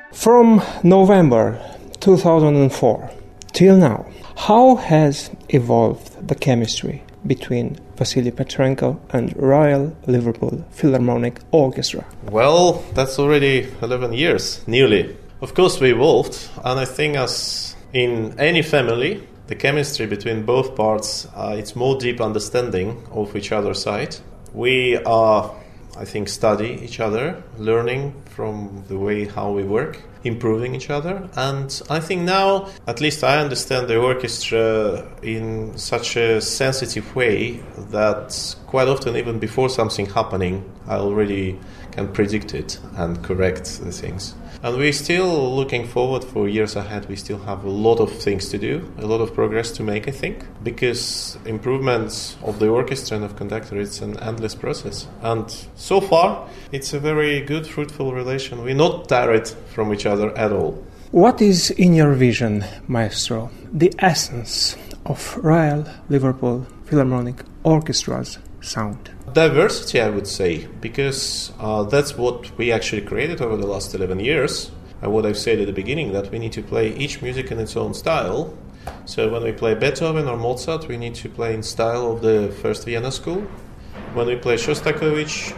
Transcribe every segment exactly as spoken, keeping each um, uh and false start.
From November two thousand four till now, how has evolved the chemistry between Vasily Petrenko and Royal Liverpool Philharmonic Orchestra? Well, that's already eleven years, nearly. Of course we evolved, and I think as in any family, the chemistry between both parts, uh, it's more deep understanding of each other's side. We are, I think, study each other, learning from the way how we work, improving each other. And I think now, at least I understand the orchestra in such a sensitive way that quite often, even before something happening, I already can predict it and correct the things. And we're still looking forward for years ahead. We still have a lot of things to do, a lot of progress to make, I think, because improvements of the orchestra and of conductor, it's an endless process. And so far, it's a very good, fruitful relation. We're not tired from each other at all. What is, in your vision, Maestro, the essence of Royal Liverpool Philharmonic Orchestra's sound? Diversity, I would say, because uh, that's what we actually created over the last eleven years. And what I've said at the beginning, that we need to play each music in its own style. So when we play Beethoven or Mozart, we need to play in style of the first Vienna school. When we play Shostakovich,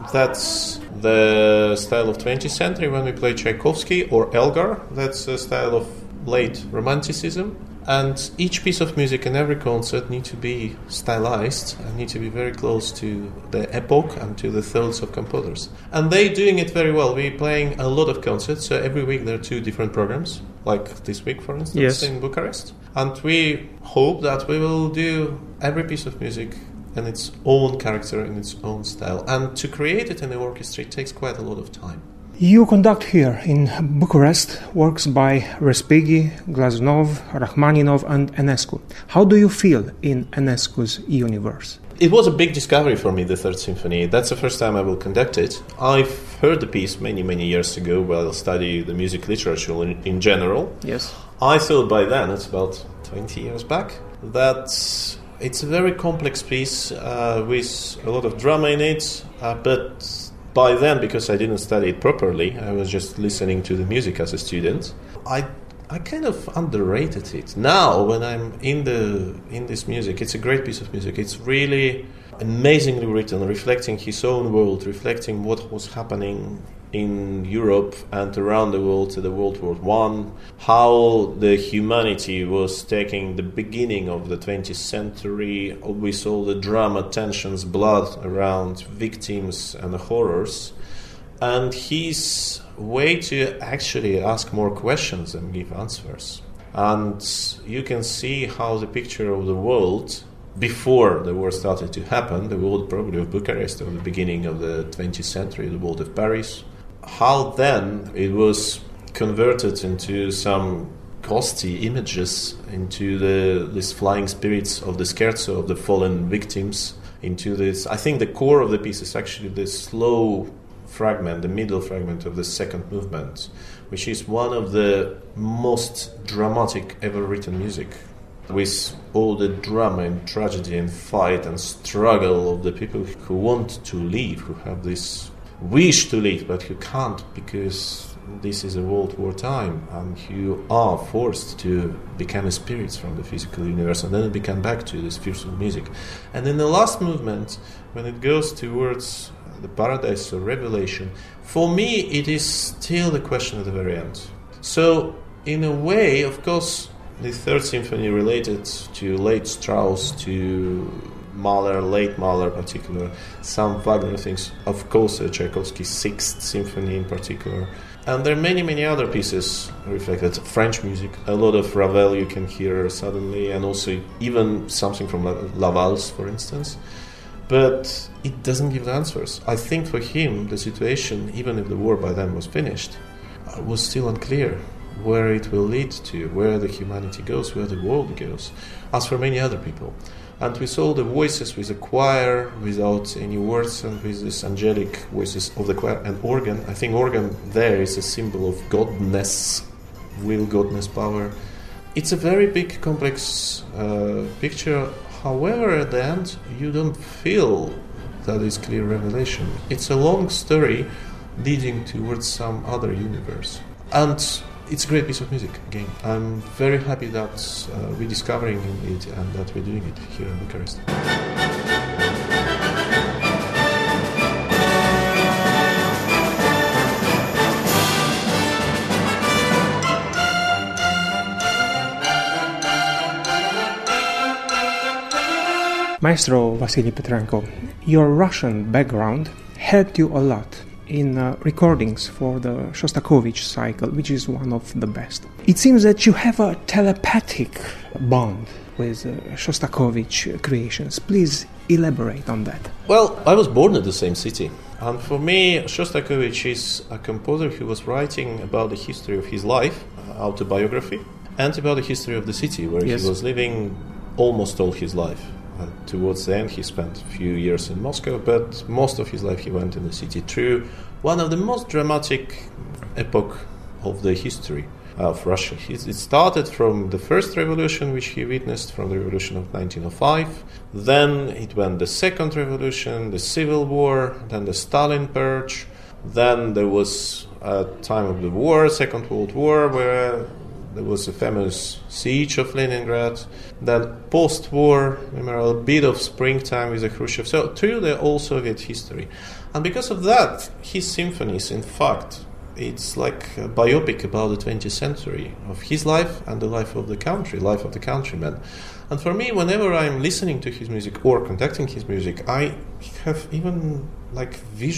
that's the style of twentieth century. When we play Tchaikovsky or Elgar, that's the style of late Romanticism. And each piece of music in every concert need to be stylized and need to be very close to the epoch and to the thoughts of composers. And they're doing it very well. We're playing a lot of concerts, so every week there are two different programs, like this week, for instance, yes. in Bucharest. And we hope that we will do every piece of music in its own character, in its own style. And to create it in the orchestra, it takes quite a lot of time. You conduct here in Bucharest works by Respighi, Glazunov, Rachmaninov and Enescu. How do you feel in Enescu's universe? It was a big discovery for me, the Third Symphony. That's the first time I will conduct it. I've heard the piece many, many years ago while studying the music literature in, in general. Yes. I thought by then, it's about twenty years back, that it's a very complex piece uh, with a lot of drama in it, uh, but by then, because I didn't study it properly, I was just listening to the music as a student, I I kind of underrated it. Now, when I'm in the in this music, it's a great piece of music. It's really amazingly written, reflecting his own world, reflecting what was happening in Europe and around the world to the World War One, how the humanity was taking the beginning of the twentieth century with all the drama, tensions, blood around victims and the horrors, and his way to actually ask more questions and give answers. And you can see how the picture of the world before the war started to happen, the world probably of Bucharest, or the beginning of the twentieth century, the world of Paris, how then it was converted into some ghostly images, into the these flying spirits of the scherzo, of the fallen victims, into this. I think the core of the piece is actually the slow fragment, the middle fragment of the second movement, which is one of the most dramatic ever written music, with all the drama and tragedy and fight and struggle of the people who want to leave, who have this wish to leave, but who can't because this is a World War time, and you are forced to become spirits from the physical universe, and then become back to this fearsome music. And in the last movement, when it goes towards the paradise or revelation, for me it is still the question at the very end. So in a way, of course, the Third Symphony related to late Strauss, to Mahler, late Mahler in particular, some Wagner things, of course, uh, Tchaikovsky's Sixth Symphony in particular. And there are many, many other pieces reflected. French music, a lot of Ravel you can hear suddenly, and also even something from La, La Valse, for instance. But it doesn't give the answers. I think for him, the situation, even if the war by then was finished, uh, was still unclear where it will lead to, where the humanity goes, where the world goes, as for many other people. And we saw the voices with the choir, without any words, and with these angelic voices of the choir and organ. I think organ there is a symbol of godness, will, godness, power. It's a very big, complex uh, picture. However, at the end, you don't feel that is clear revelation. It's a long story leading towards some other universe. And it's a great piece of music, again. I'm very happy that uh, we're discovering it and that we're doing it here in Bucharest. Maestro Vasily Petrenko, your Russian background helped you a lot in uh, recordings for the Shostakovich cycle, which is one of the best. It seems that you have a telepathic bond with uh, Shostakovich creations. Please elaborate on that. Well, I was born in the same city. And for me, Shostakovich is a composer who was writing about the history of his life, uh, autobiography, and about the history of the city where yes. he was living almost all his life. Uh, towards the end, he spent a few years in Moscow, but most of his life he went in the city through one of the most dramatic epoch of the history of Russia. It started from the first revolution, which he witnessed from the revolution of nineteen oh five. Then it went the second revolution, the civil war, then the Stalin purge. Then there was a time of the war, Second World War, where there was a famous siege of Leningrad. Then post-war, remember, a bit of springtime with the Khrushchev. So through the all Soviet history. And because of that, his symphonies, in fact, it's like a biopic about the twentieth century of his life and the life of the country, life of the countrymen. And for me, whenever I'm listening to his music or conducting his music, I have even like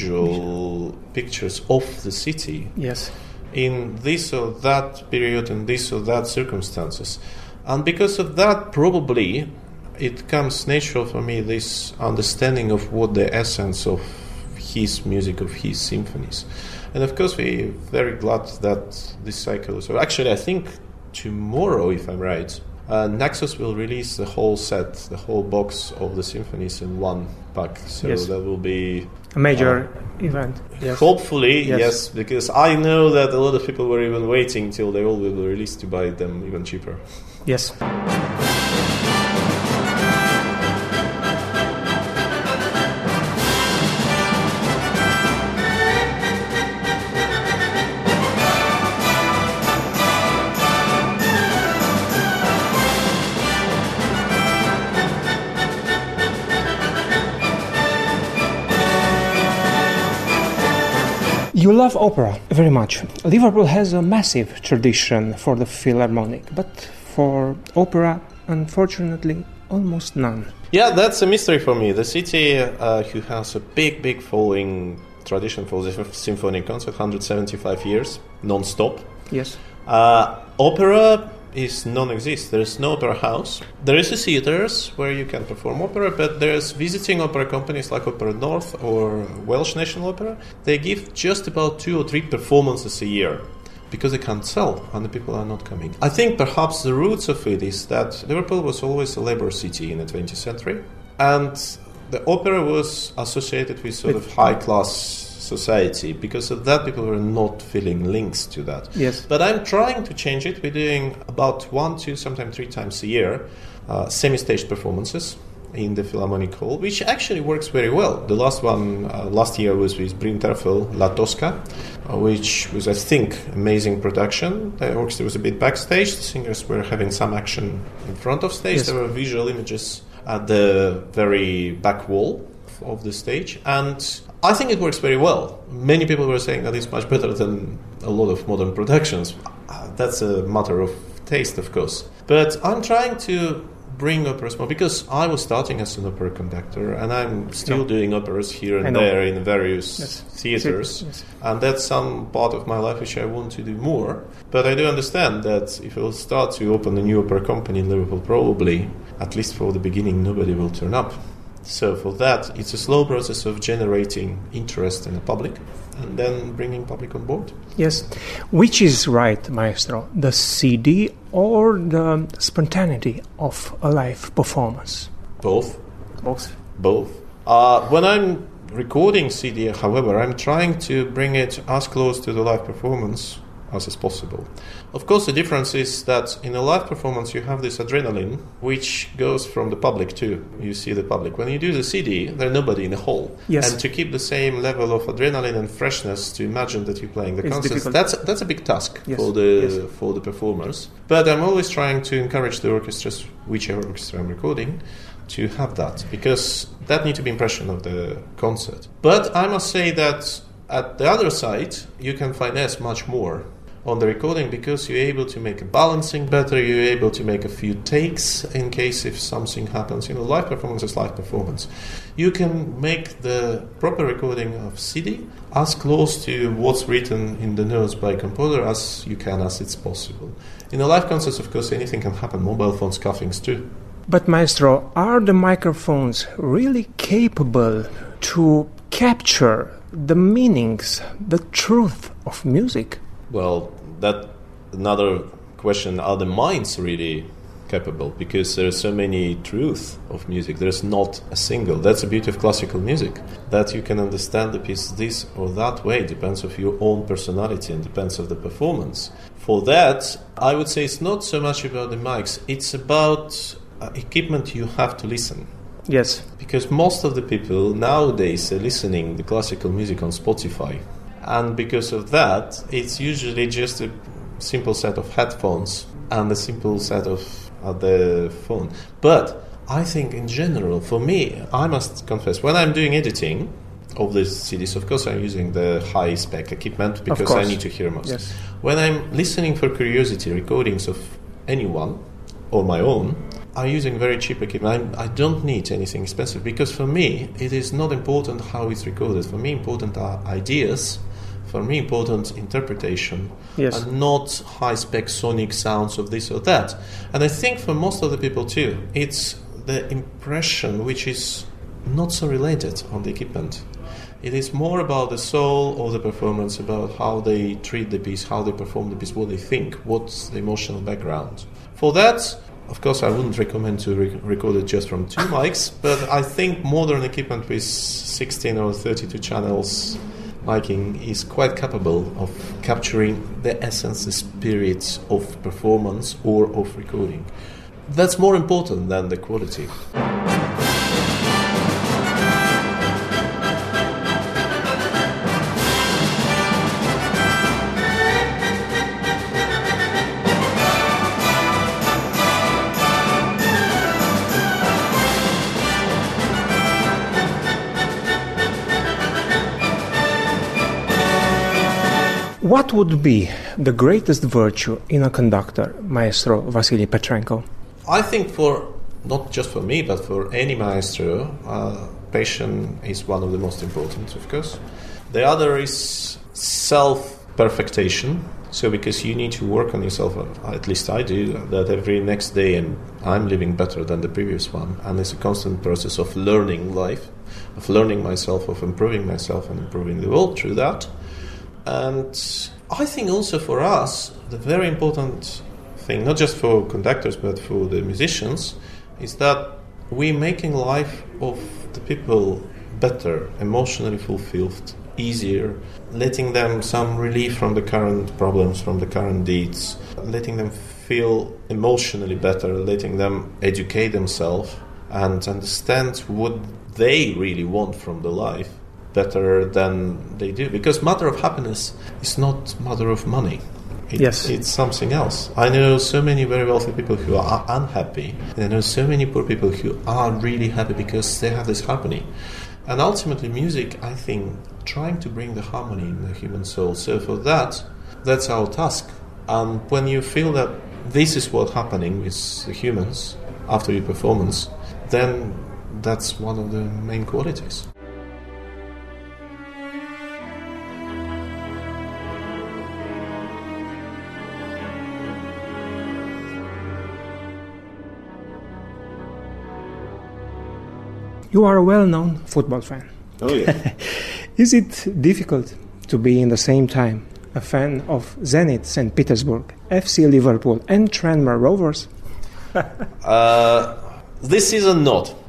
visual pictures of the city. Yes. In this or that period, in this or that circumstances. And because of that, probably, it comes natural for me, this understanding of what the essence of his music, of his symphonies. And of course, we're very glad that this cycle is over. Actually, I think tomorrow, if I'm right, uh, Naxos will release the whole set, the whole box of the symphonies in one pack. So yes. that will be a major uh, event. Yes. Hopefully, yes. yes, because I know that a lot of people were even waiting till they all will be released to buy them even cheaper. Yes. You love opera very much. Liverpool has a massive tradition for the Philharmonic, but for opera, unfortunately, almost none. Yeah, that's a mystery for me. The city uh, who has a big, big following tradition for the symphonic concert, one hundred seventy-five years, non-stop. Yes. Uh, opera is non-exist. There is no opera house. There is a theaters where you can perform opera, but there's visiting opera companies like Opera North or Welsh National Opera. They give just about two or three performances a year because they can't sell and the people are not coming. I think perhaps the roots of it is that Liverpool was always a labor city in the twentieth century, and the opera was associated with sort of high-class society. Because of that, people were not feeling links to that. Yes. But I'm trying to change it. We're doing about one, two, sometimes three times a year uh, semi-staged performances in the Philharmonic Hall, which actually works very well. The last one uh, last year was with Brinterfel, La Tosca, uh, which was, I think, amazing production. The orchestra was a bit backstage. The singers were having some action in front of stage. Yes. There were visual images at the very back wall of the stage, and I think it works very well. Many people were saying that it's much better than a lot of modern productions. Uh, that's a matter of taste, of course. But I'm trying to bring operas more, because I was starting as an opera conductor, and I'm still no. doing operas here and there in various yes. theaters. Yes. And that's some part of my life which I want to do more. But I do understand that if I will start to open a new opera company in Liverpool, probably, at least for the beginning, nobody will turn up. So for that, it's a slow process of generating interest in the public and then bringing public on board. Yes. Which is right, Maestro, the C D or the spontaneity of a live performance? Both. Both. Both. Uh, when I'm recording C D, however, I'm trying to bring it as close to the live performance as is possible. Of course, the difference is that in a live performance you have this adrenaline which goes from the public too. You see the public. When you do the C D, there's nobody in the hall. Yes. And to keep the same level of adrenaline and freshness, to imagine that you're playing the It's concerts, difficult. that's that's a big task Yes. for the Yes. for the performers. But I'm always trying to encourage the orchestras, whichever orchestra I'm recording, to have that, because that needs to be impression of the concert. But I must say that at the other side, you can finesse much more on the recording, because you're able to make a balancing better, you're able to make a few takes in case if something happens. You know, live performance is live performance. You can make the proper recording of C D as close to what's written in the notes by composer as you can, as it's possible. In a live concert, of course, anything can happen, mobile phones, cuffings too. But Maestro, are the microphones really capable to capture the meanings, the truth of music? Well, that another question, are the minds really capable? Because there are so many truths of music. There's not a single. That's the beauty of classical music, that you can understand the piece this or that way. It depends on your own personality and depends on the performance. For that, I would say it's not so much about the mics. It's about uh, equipment you have to listen. Yes. Because most of the people nowadays are listening to classical music on Spotify. And because of that, it's usually just a simple set of headphones and a simple set of uh, the phone. But I think in general, for me, I must confess, when I'm doing editing of these C Ds, of course I'm using the high-spec equipment because I need to hear most. Yes. When I'm listening for curiosity recordings of anyone or my own, I'm using very cheap equipment. I, I don't need anything expensive, because for me, it is not important how it's recorded. For me, important are ideas. For me, important interpretation, Yes. and not high-spec sonic sounds of this or that. And I think for most of the people too, it's the impression which is not so related on the equipment. It is more about the soul of the performance, about how they treat the piece, how they perform the piece, what they think, what's the emotional background. For that, of course, I wouldn't recommend to re- record it just from two mics, but I think modern equipment with sixteen or thirty-two channels miking is quite capable of capturing the essence, the spirit of performance or of recording. That's more important than the quality. What would be the greatest virtue in a conductor, Maestro Vasily Petrenko? I think for, not just for me, but for any maestro, uh, passion is one of the most important, of course. The other is self-perfectation. So because you need to work on yourself, at least I do, that every next day, and I'm living better than the previous one. And it's a constant process of learning life, of learning myself, of improving myself and improving the world through that. And I think also for us, the very important thing, not just for conductors, but for the musicians, is that we're making life of the people better, emotionally fulfilled, easier, letting them some relief from the current problems, from the current deeds, letting them feel emotionally better, letting them educate themselves and understand what they really want from the life better than they do. Because matter of happiness is not matter of money. It, Yes. It's something else. I know so many very wealthy people who are unhappy, and I know so many poor people who are really happy because they have this harmony. And ultimately, music, I think, trying to bring the harmony in the human soul. So for that, that's our task. And when you feel that this is what's happening with the humans after your performance, then that's one of the main qualities. You are a well-known football fan. Oh, yeah. Is it difficult to be in the same time a fan of Zenit Saint Petersburg, F C Liverpool and Tranmere Rovers? uh, this season not.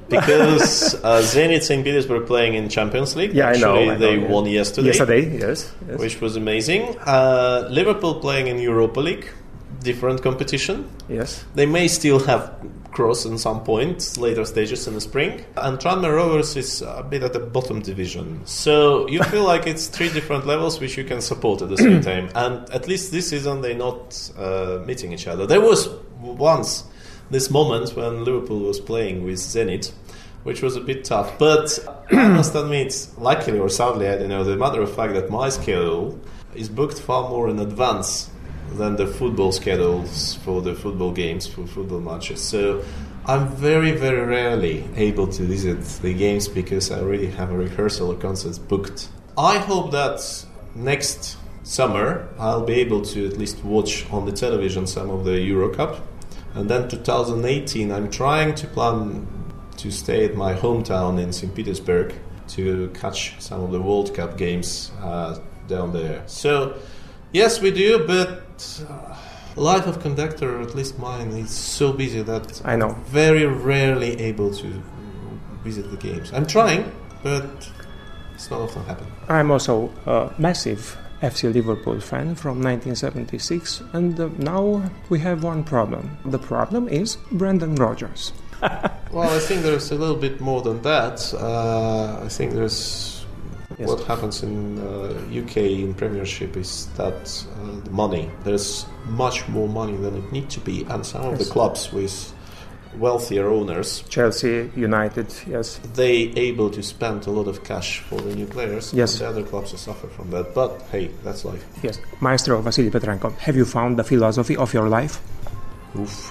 because uh, Zenit Saint Petersburg playing in Champions League. Yeah, Actually, I know. I they know, yeah. won yesterday. Yesterday, yes, yes. Which was amazing. Uh, Liverpool playing in Europa League, different competition. Yes. They may still have cross in some point, later stages in the spring. And Tranmere Rovers is a bit at the bottom division. So you feel like it's three different levels which you can support at the same time. And at least this season they're not uh, meeting each other. There was once this moment when Liverpool was playing with Zenit, which was a bit tough. But I must admit, luckily or sadly, I don't know, the matter of fact that my schedule is booked far more in advance than the football schedules for the football games, for football matches. So I'm very, very rarely able to visit the games because I already have a rehearsal or concerts booked. I hope that next summer I'll be able to at least watch on the television some of the Euro Cup. And then two thousand eighteen, I'm trying to plan to stay at my hometown in Saint Petersburg to catch some of the World Cup games uh, down there. So, yes, we do, but uh, life of conductor, at least mine, is so busy that I know. I'm very rarely able to visit the games. I'm trying, but it's not often happening. I'm also a massive F C Liverpool fan from nineteen seventy-six, and uh, now we have one problem. The problem is Brendan Rodgers. Well, I think there's a little bit more than that. Uh, I think there's... Yes. What happens in uh, U K in Premiership is that uh, the money, there's much more money than it needs to be, and some of yes. the clubs with wealthier owners, Chelsea, United, yes, they able to spend a lot of cash for the new players. Yes. And the other clubs suffer from that, but hey, that's life. Yes. Maestro Vasily Petrenko, have you found the philosophy of your life? Oof.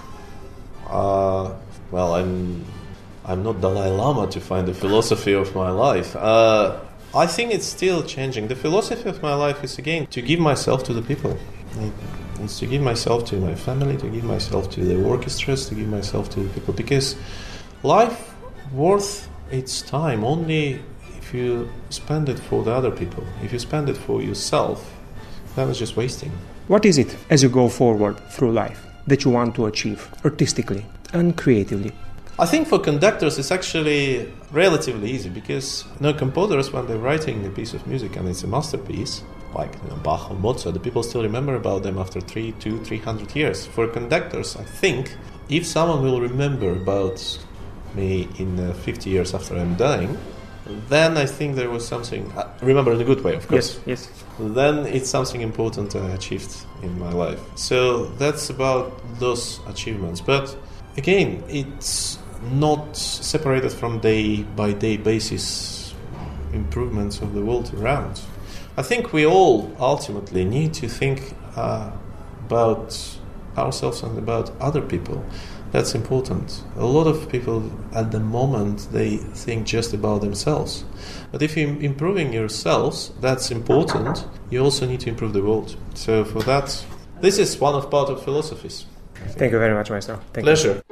Uh, well, I'm I'm not Dalai Lama to find the philosophy of my life. Uh, I think it's still changing. The philosophy of my life is, again, to give myself to the people. It's to give myself to my family, to give myself to the orchestras, to give myself to the people. Because life worth its time only if you spend it for the other people. If you spend it for yourself, then it's just wasting. What is it, as you go forward through life, that you want to achieve artistically and creatively? I think for conductors it's actually relatively easy because you know, composers, when they're writing a piece of music and it's a masterpiece, like you know, Bach or Mozart, the people still remember about them after three, two, three hundred years. For conductors, I think if someone will remember about me in uh, fifty years after I'm dying, then I think there was something. Uh, remember in a good way, of course. Yes, yes. Then it's something important I achieved in my life. So that's about those achievements. But again, it's not separated from day by day basis improvements of the world around. I think we all ultimately need to think uh, about ourselves and about other people. That's important. A lot of people at the moment, they think just about themselves. But if you're improving yourselves, that's important. You also need to improve the world. So for that, this is one of part of philosophies. Thank you very much, Maestro. Thank Pleasure. You.